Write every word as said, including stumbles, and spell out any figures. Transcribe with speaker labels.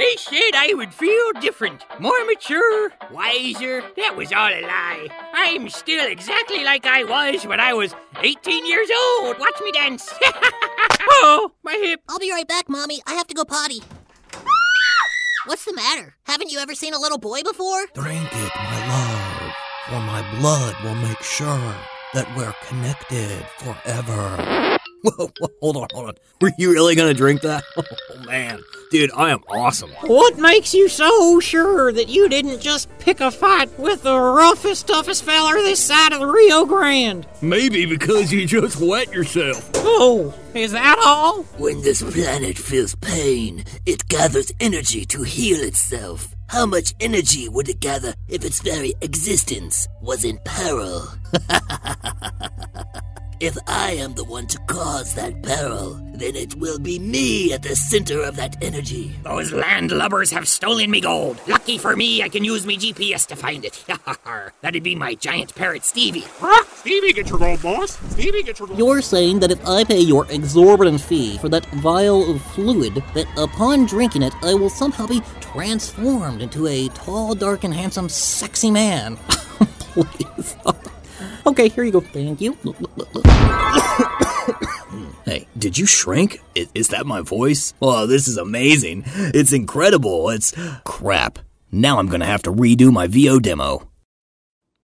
Speaker 1: They said I would feel different, more mature, wiser. That was all a lie. I'm still exactly like I was when I was eighteen years old. Watch me dance. Oh, my hip.
Speaker 2: I'll be right back, Mommy. I have to go potty. What's the matter? Haven't you ever seen a little boy before?
Speaker 3: Drink it, my love, for my blood will make sure that we're connected forever. Whoa, whoa, hold on, hold on. Were you really gonna drink that? Oh, man. Dude, I am awesome.
Speaker 4: What makes you so sure that you didn't just pick a fight with the roughest, toughest feller this side of the Rio Grande?
Speaker 3: Maybe because you just wet yourself.
Speaker 4: Oh, is that all?
Speaker 5: When this planet feels pain, it gathers energy to heal itself. How much energy would it gather if its very existence was in peril? If I am the one to cause that peril, then it will be me at the center of that energy.
Speaker 1: Those landlubbers have stolen me gold. Lucky for me, I can use me G P S to find it. That'd be my giant parrot, Stevie.
Speaker 6: Stevie, get your gold, boss. Stevie, get your gold.
Speaker 7: You're saying that if I pay your exorbitant fee for that vial of fluid, that upon drinking it, I will somehow be transformed into a tall, dark, and handsome, sexy man. Please. Okay, here you go. Thank you.
Speaker 3: Hey, did you shrink? Is, is that my voice? Oh, this is amazing. It's incredible. It's crap. Now I'm gonna have to redo my V O demo.